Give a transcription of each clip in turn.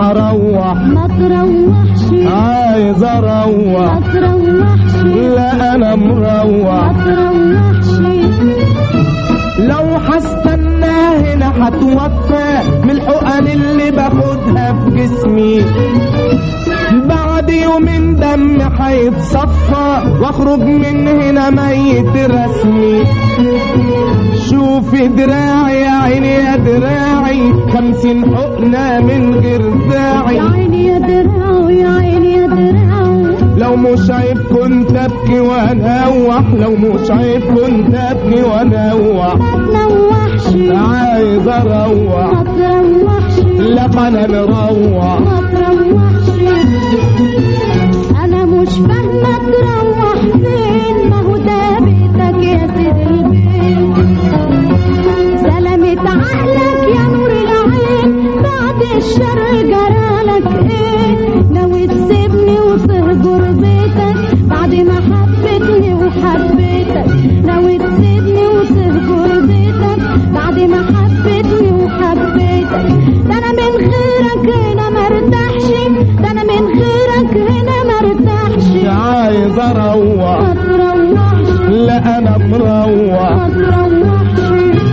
اروح ما تروحش عايز اروح ما تروحش لا انا مروح ما تروحش لو هستنى هنا هتوفى من الحقن اللي باخدها في جسمي بعد يومين دم هيتصفى واخرج من هنا ميت رسمي شوفي دراعي يا عيني يا دراعي 50 حقنة من غير داعي يا عيني يا دراعي يا عيني يا دراعي لو مش عيب كنت ابكي وانوح لو مش عيب كنت ابكي وانوح ما تروحش عايز اروح ما تروحش لا انا مروح ما تروحش انا مش فاهمه تروح فين ما هو ده بيتك يا سيد البيت سلامة عقلك يا نور العين بعد الشر جرالك ايه ناوي تسيبني وتهجر بيتك بعد ما حبيتني وحبيتك ناوي تسيبني وتهجر بيتك بعد ما حبيتني وحبيتك ده انا من غيرك هنا مرتاحش ده انا من غيرك هنا مرتاحش عايز اروح ما تروحش لا انا مروح ما تروحش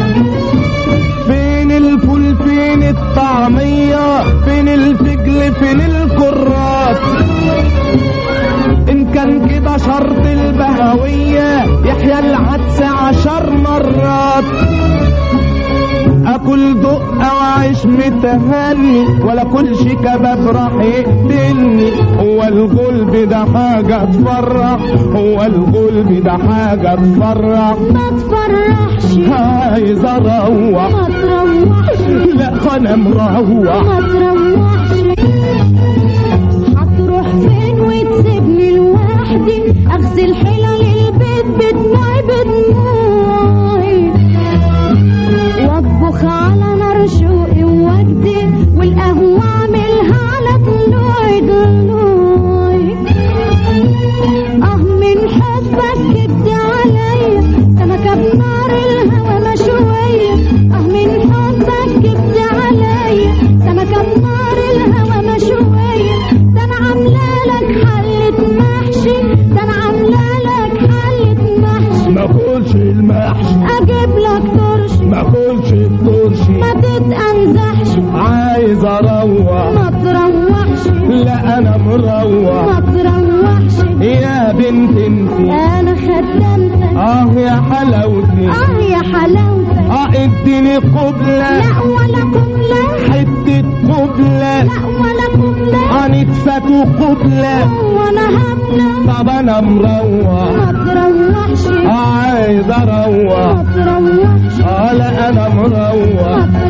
فين الفول فين الطعمية فين الفجل فين الكرات ان كان كده شرط البهوية يحيى العدس 10 مرات اكل دقة وعيش متهني ولا كلش كباب راح يقتلني هو الغلب ده حاجة تفرح هو الغلب ده حاجة تفرح ما تفرحش عايز اروح ما تروحش لا انا مروح ما تروحش هتروح فين وتسيبني لوحدي اغسل حلل البيت بدموعي بدموعي واطبخ على نار شوقي ووجدي والقهوة اعملها على ضلوعي ضلوعي من حبك كبت عليا سمكة بنار الهوى مشوية من حبك كبت عليا سمكة بنار الهوى مشوية ده انا عاملالك حلة محشي ده انا عاملالك حلة محشي ما اكلش المحشي اجيب لك ترش ما اكلش الترشي ما تتأنزحش عايز اروح ما تروحش لا انا مروح ما تروحش يا بنت انتي انا خدمتك يا حلاوتي يا حلاوتك اديني قبلة لا ولا قبلة حتة قبلة لا ولا قبلة هنتفات قبلة وانا هبلة طب انا مروح ما تروحش عايز اروح ما تروحش لا انا مروح ما